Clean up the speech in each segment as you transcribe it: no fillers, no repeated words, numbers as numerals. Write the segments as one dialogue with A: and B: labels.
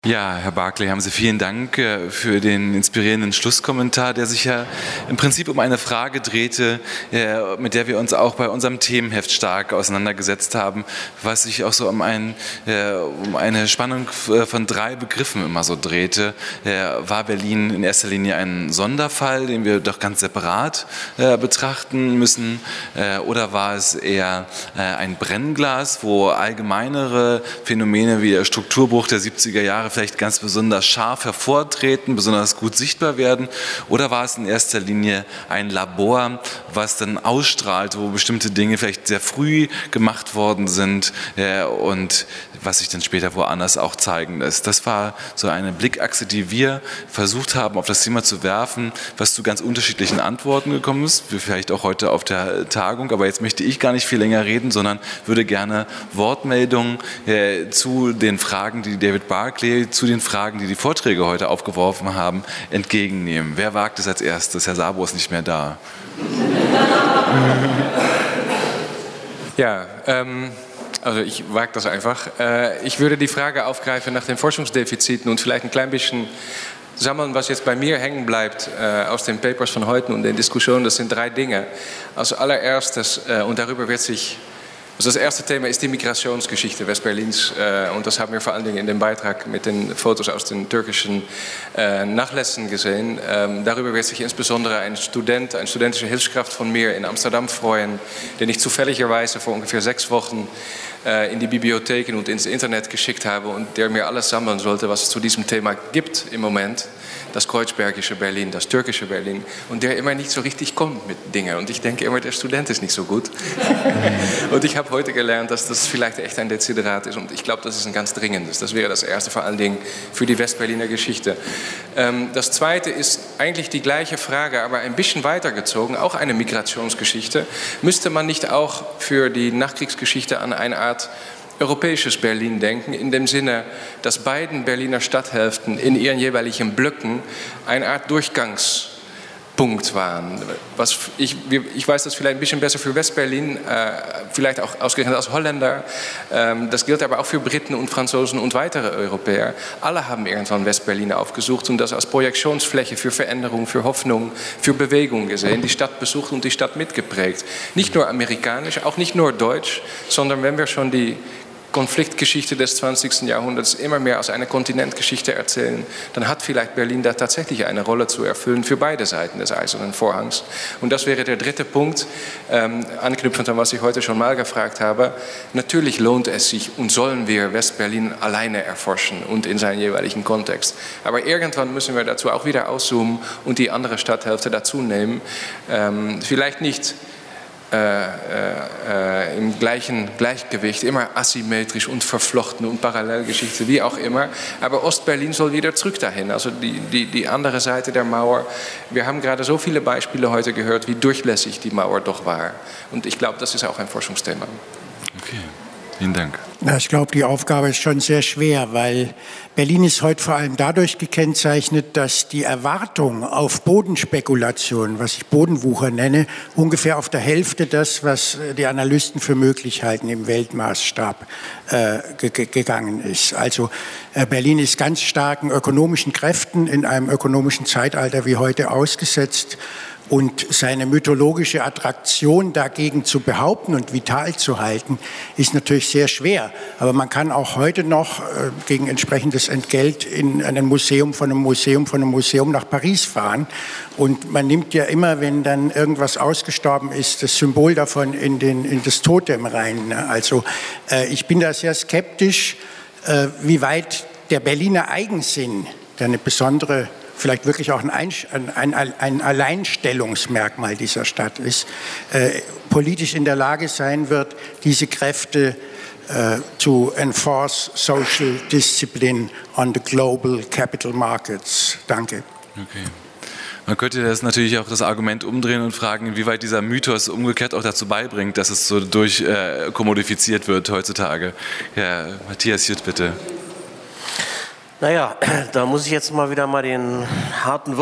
A: Ja, Herr Barclay, haben Sie vielen Dank für den inspirierenden Schlusskommentar, der sich ja im Prinzip um eine Frage drehte, mit der wir uns auch bei unserem Themenheft stark auseinandergesetzt haben, was sich auch so um eine Spannung von 3 Begriffen immer so drehte. War Berlin in erster Linie ein Sonderfall, den wir doch ganz separat betrachten müssen, oder war es eher ein Brennglas, wo allgemeinere Phänomene wie der Strukturbruch der 70er Jahre vielleicht ganz besonders scharf hervortreten, besonders gut sichtbar werden? Oder war es in erster Linie ein Labor, was dann ausstrahlt, wo bestimmte Dinge vielleicht sehr früh gemacht worden sind und was sich dann später woanders auch zeigen lässt? Das war so eine Blickachse, die wir versucht haben, auf das Thema zu werfen, was zu ganz unterschiedlichen Antworten gekommen ist, vielleicht auch heute auf der Tagung. Aber jetzt möchte ich gar nicht viel länger reden, sondern würde gerne Wortmeldungen zu den Fragen, die David Barclay, zu den Fragen, die die Vorträge heute aufgeworfen haben, entgegennehmen. Wer wagt es als erstes? Herr Sabo ist nicht mehr da.
B: Ja, also ich wage das einfach. Ich würde die Frage aufgreifen nach den Forschungsdefiziten und vielleicht ein klein bisschen sammeln, was jetzt bei mir hängen bleibt aus den Papers von heute und den Diskussionen. Das sind 3 Dinge. Als allererstes, und darüber wird sich... Also das erste Thema ist die Migrationsgeschichte Westberlins und das haben wir vor allen Dingen in dem Beitrag mit den Fotos aus den türkischen Nachlässen gesehen. Darüber wird sich insbesondere eine studentische Hilfskraft von mir in Amsterdam freuen, den ich zufälligerweise vor ungefähr 6 Wochen in die Bibliotheken und ins Internet geschickt habe und der mir alles sammeln sollte, was es zu diesem Thema gibt im Moment. Das kreuzbergische Berlin, das türkische Berlin und der immer nicht so richtig kommt mit Dingen und ich denke immer, der Student ist nicht so gut und ich habe heute gelernt, dass das vielleicht echt ein Deziderat ist und ich glaube, das ist ein ganz dringendes. Das wäre das erste vor allen Dingen für die Westberliner Geschichte. Das zweite ist eigentlich die gleiche Frage, aber ein bisschen weitergezogen, auch eine Migrationsgeschichte. Müsste man nicht auch für die Nachkriegsgeschichte an eine Art europäisches Berlin denken, in dem Sinne, dass beiden Berliner Stadthälften in ihren jeweiligen Blöcken eine Art Durchgangspunkt waren. Ich weiß das vielleicht ein bisschen besser für Westberlin, vielleicht auch ausgerechnet als Holländer. Das gilt aber auch für Briten und Franzosen und weitere Europäer. Alle haben irgendwann Westberlin aufgesucht und das als Projektionsfläche für Veränderung, für Hoffnung, für Bewegung gesehen, die Stadt besucht und die Stadt mitgeprägt. Nicht nur amerikanisch, auch nicht nur deutsch, sondern wenn wir schon die Konfliktgeschichte des 20. Jahrhunderts immer mehr als eine Kontinentgeschichte erzählen, dann hat vielleicht Berlin da tatsächlich eine Rolle zu erfüllen für beide Seiten des Eisernen Vorhangs. Und das wäre der dritte Punkt, anknüpfend an was ich heute schon mal gefragt habe. Natürlich lohnt es sich und sollen wir Westberlin alleine erforschen und in seinen jeweiligen Kontext. Aber irgendwann müssen wir dazu auch wieder auszoomen und die andere Stadthälfte dazu nehmen. Vielleicht nicht im gleichen Gleichgewicht, immer asymmetrisch und verflochten und Parallelgeschichte, wie auch immer. Aber Ostberlin soll wieder zurück dahin, also die andere Seite der Mauer. Wir haben gerade so viele Beispiele heute gehört, wie durchlässig die Mauer doch war. Und ich glaube, das ist auch ein Forschungsthema.
A: Okay, vielen Dank.
C: Ja, ich glaube, die Aufgabe ist schon sehr schwer, weil Berlin ist heute vor allem dadurch gekennzeichnet, dass die Erwartung auf Bodenspekulation, was ich Bodenwucher nenne, ungefähr auf der Hälfte das, was die Analysten für möglich halten, im Weltmaßstab gegangen ist. Also Berlin ist ganz starken ökonomischen Kräften in einem ökonomischen Zeitalter wie heute ausgesetzt. Und seine mythologische Attraktion dagegen zu behaupten und vital zu halten, ist natürlich sehr schwer. Aber man kann auch heute noch gegen entsprechendes Entgelt in ein Museum von einem Museum nach Paris fahren. Und man nimmt ja immer, wenn dann irgendwas ausgestorben ist, das Symbol davon in das Totem rein. Also ich bin da sehr skeptisch, wie weit der Berliner Eigensinn, der eine besondere, vielleicht wirklich auch ein Alleinstellungsmerkmal dieser Stadt ist, politisch in der Lage sein wird, diese Kräfte to enforce social discipline on the global capital markets. Danke.
A: Okay. Man könnte das natürlich auch das Argument umdrehen und fragen, inwieweit dieser Mythos umgekehrt auch dazu beibringt, dass es so durchkommodifiziert wird heutzutage. Ja, Matthias Jütt, bitte.
D: Naja, da muss ich jetzt mal wieder den harten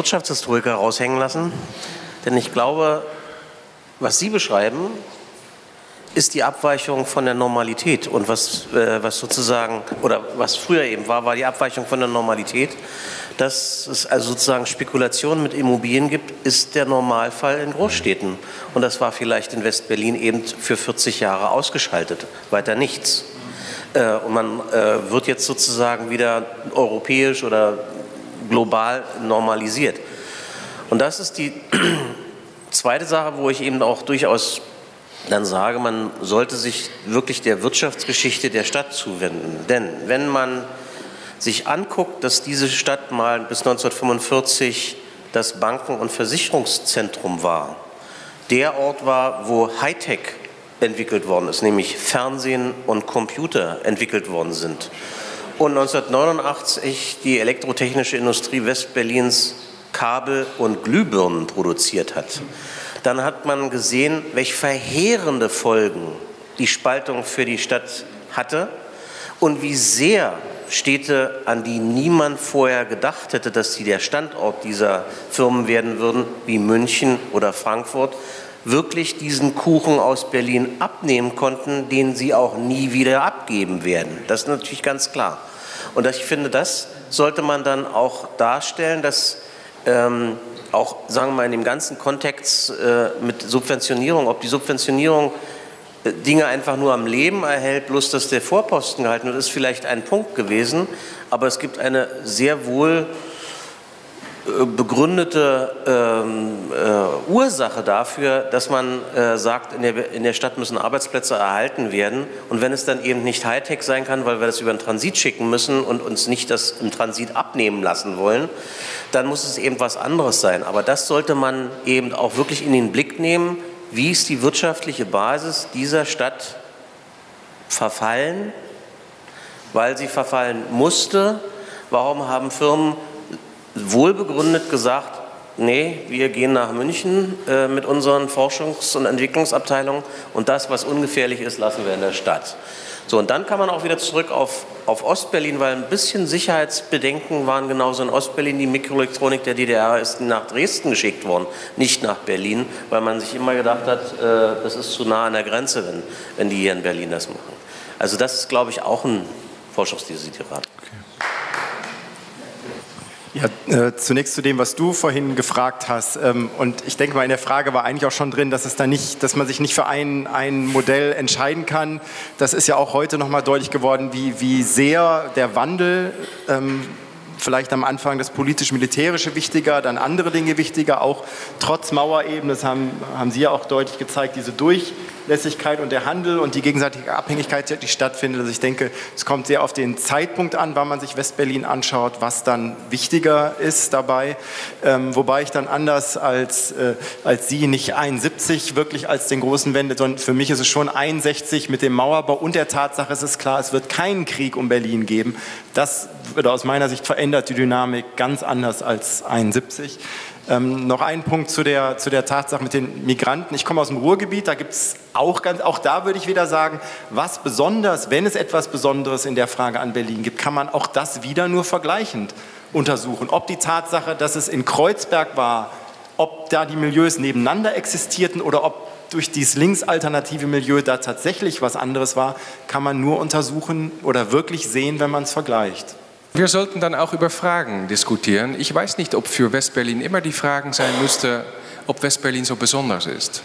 D: ist die Abweichung von der Normalität. Und was sozusagen, oder was früher eben war die Abweichung von der Normalität. Dass es also sozusagen Spekulationen mit Immobilien gibt, ist der Normalfall in Großstädten. Und das war vielleicht in West-Berlin eben für 40 Jahre ausgeschaltet, weiter nichts. Und man wird jetzt sozusagen wieder europäisch oder global normalisiert. Und das ist die zweite Sache, wo ich eben auch durchaus dann sage, man sollte sich wirklich der Wirtschaftsgeschichte der Stadt zuwenden. Denn wenn man sich anguckt, dass diese Stadt mal bis 1945 das Banken- und Versicherungszentrum war, der Ort war, wo Hightech entwickelt worden ist, nämlich Fernsehen und Computer entwickelt worden sind. Und 1989 die elektrotechnische Industrie Westberlins Kabel und Glühbirnen produziert hat. Dann hat man gesehen, welche verheerende Folgen die Spaltung für die Stadt hatte und wie sehr Städte, an die niemand vorher gedacht hätte, dass sie der Standort dieser Firmen werden würden, wie München oder Frankfurt, wirklich diesen Kuchen aus Berlin abnehmen konnten, den sie auch nie wieder abgeben werden. Das ist natürlich ganz klar. Und ich finde, das sollte man dann auch darstellen, dass auch, sagen wir mal, in dem ganzen Kontext mit Subventionierung, ob die Subventionierung Dinge einfach nur am Leben erhält, bloß dass der Vorposten gehalten wird, ist vielleicht ein Punkt gewesen, aber es gibt eine sehr wohl begründete Ursache dafür, dass man sagt, in der Stadt müssen Arbeitsplätze erhalten werden. Und wenn es dann eben nicht Hightech sein kann, weil wir das über den Transit schicken müssen und uns nicht das im Transit abnehmen lassen wollen, dann muss es eben was anderes sein. Aber das sollte man eben auch wirklich in den Blick nehmen. Wie ist die wirtschaftliche Basis dieser Stadt verfallen, weil sie verfallen musste? Warum haben Firmen wohlbegründet gesagt, nee, wir gehen nach München mit unseren Forschungs- und Entwicklungsabteilungen und das, was ungefährlich ist, lassen wir in der Stadt. So, und dann kann man auch wieder zurück auf Ostberlin, weil ein bisschen Sicherheitsbedenken waren genauso in Ostberlin. Die Mikroelektronik der DDR ist nach Dresden geschickt worden, nicht nach Berlin, weil man sich immer gedacht hat, das ist zu nah an der Grenze, wenn die hier in Berlin das machen. Also das ist, glaube ich, auch ein Forschungsdesiderat.
E: Ja, zunächst zu dem, was du vorhin gefragt hast. Und ich denke mal, in der Frage war eigentlich auch schon drin, dass man sich nicht für ein Modell entscheiden kann. Das ist ja auch heute nochmal deutlich geworden, wie sehr der Wandel, vielleicht am Anfang das politisch-militärische wichtiger, dann andere Dinge wichtiger, auch trotz Mauerebene, das haben Sie ja auch deutlich gezeigt, diese Durchlässigkeit und der Handel und die gegenseitige Abhängigkeit, die stattfindet. Also ich denke, es kommt sehr auf den Zeitpunkt an, wann man sich Westberlin anschaut, was dann wichtiger ist dabei. Wobei ich dann anders als Sie nicht 71 wirklich als den großen Wende, sondern für mich ist es schon 61 mit dem Mauerbau und der Tatsache, es ist klar, es wird keinen Krieg um Berlin geben. Das würde aus meiner Sicht verändert die Dynamik ganz anders als 71. Noch ein Punkt zu der Tatsache mit den Migranten. Ich komme aus dem Ruhrgebiet, da gibt es auch da würde ich wieder sagen, was besonders, wenn es etwas Besonderes in der Frage an Berlin gibt, kann man auch das wieder nur vergleichend untersuchen. Ob die Tatsache, dass es in Kreuzberg war, ob da die Milieus nebeneinander existierten oder ob durch dieses linksalternative Milieu da tatsächlich was anderes war, kann man nur untersuchen oder wirklich sehen, wenn man es vergleicht.
B: Wir sollten dann auch über Fragen diskutieren. Ich weiß nicht, ob für Westberlin immer die Fragen sein müsste, ob Westberlin so besonders ist.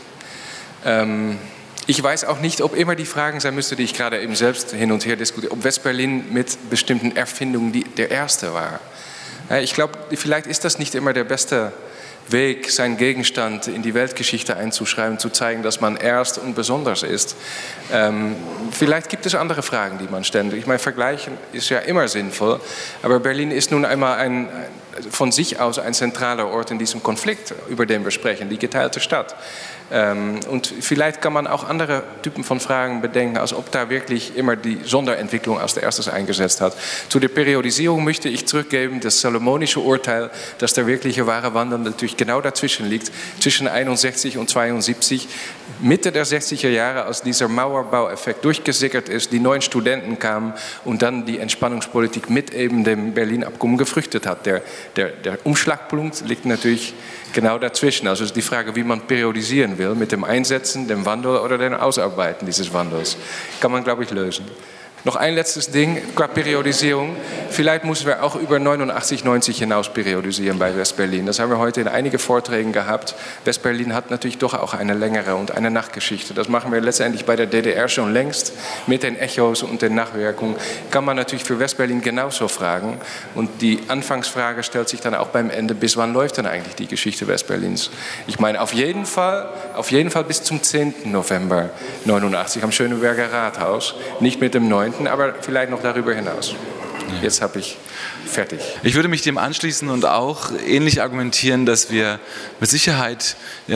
B: Ich weiß auch nicht, ob immer die Fragen sein müsste, die ich gerade eben selbst hin und her diskutiere, ob Westberlin mit bestimmten Erfindungen der erste war. Ich glaube, vielleicht ist das nicht immer der beste Weg, seinen Gegenstand in die Weltgeschichte einzuschreiben, zu zeigen, dass man erst und besonders ist. Vielleicht gibt es andere Fragen, die man stellt. Ich meine, vergleichen ist ja immer sinnvoll, aber Berlin ist nun einmal von sich aus ein zentraler Ort in diesem Konflikt, über den wir sprechen, die geteilte Stadt. Und vielleicht kann man auch andere Typen von Fragen bedenken, als ob da wirklich immer die Sonderentwicklung als erstes eingesetzt hat. Zu der Periodisierung möchte ich zurückgeben, das salomonische Urteil, dass der wirkliche wahre Wandel natürlich genau dazwischen liegt, zwischen 61 und 72. Mitte der 60er Jahre, als dieser Mauerbaueffekt durchgesickert ist, die neuen Studenten kamen und dann die Entspannungspolitik mit eben dem Berlin-Abkommen gefrüchtet hat. Der Umschlagpunkt liegt natürlich genau dazwischen. Also ist die Frage, wie man periodisieren will, mit dem Einsetzen, dem Wandel oder dem Ausarbeiten dieses Wandels. Kann man, glaube ich, lösen. Noch ein letztes Ding, qua Periodisierung. Vielleicht müssen wir auch über 89, 90 hinaus periodisieren bei West-Berlin. Das haben wir heute in einigen Vorträgen gehabt. West-Berlin hat natürlich doch auch eine längere und eine Nachgeschichte. Das machen wir letztendlich bei der DDR schon längst. Mit den Echos und den Nachwirkungen kann man natürlich für West-Berlin genauso fragen. Und die Anfangsfrage stellt sich dann auch beim Ende, bis wann läuft denn eigentlich die Geschichte West-Berlins? Ich meine, auf jeden Fall bis zum 10. November 89 am Schöneberger Rathaus. Nicht mit dem 9., aber vielleicht noch darüber hinaus. Jetzt habe ich fertig.
A: Ich würde mich dem anschließen und auch ähnlich argumentieren, dass wir mit Sicherheit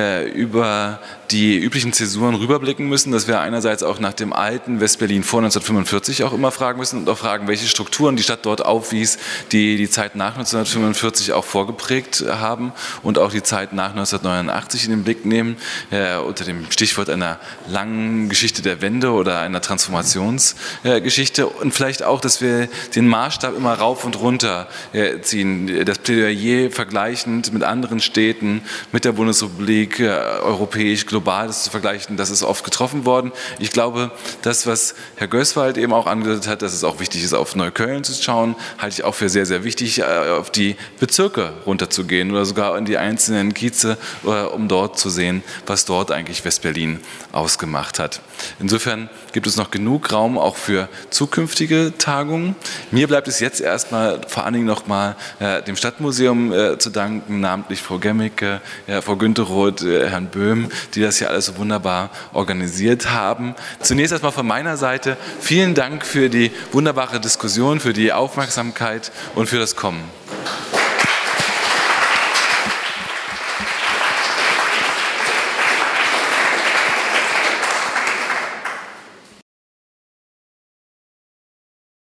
A: über die üblichen Zäsuren rüberblicken müssen, dass wir einerseits auch nach dem alten West-Berlin vor 1945 auch immer fragen müssen und auch fragen, welche Strukturen die Stadt dort aufwies, die die Zeit nach 1945 auch vorgeprägt haben und auch die Zeit nach 1989 in den Blick nehmen, unter dem Stichwort einer langen Geschichte der Wende oder einer Transformationsgeschichte und vielleicht auch, dass wir den Maßstab immer rauf und runter ziehen, das Plädoyer vergleichend mit anderen Städten, mit der Bundesrepublik, europäisch, global, das zu vergleichen, das ist oft getroffen worden. Ich glaube, das, was Herr Gößwald eben auch angedeutet hat, dass es auch wichtig ist, auf Neukölln zu schauen, halte ich auch für sehr, sehr wichtig, auf die Bezirke runterzugehen oder sogar in die einzelnen Kieze, um dort zu sehen, was dort eigentlich West-Berlin ausgemacht hat. Insofern gibt es noch genug Raum auch für zukünftige Tagungen. Mir bleibt es jetzt erstmal vor allen Dingen nochmal dem Stadtmuseum zu danken, namentlich Frau Gemmicke, Frau Günteroth, Herrn Böhm, die das hier alles so wunderbar organisiert haben. Zunächst erstmal von meiner Seite vielen Dank für die wunderbare Diskussion, für die Aufmerksamkeit und für das Kommen.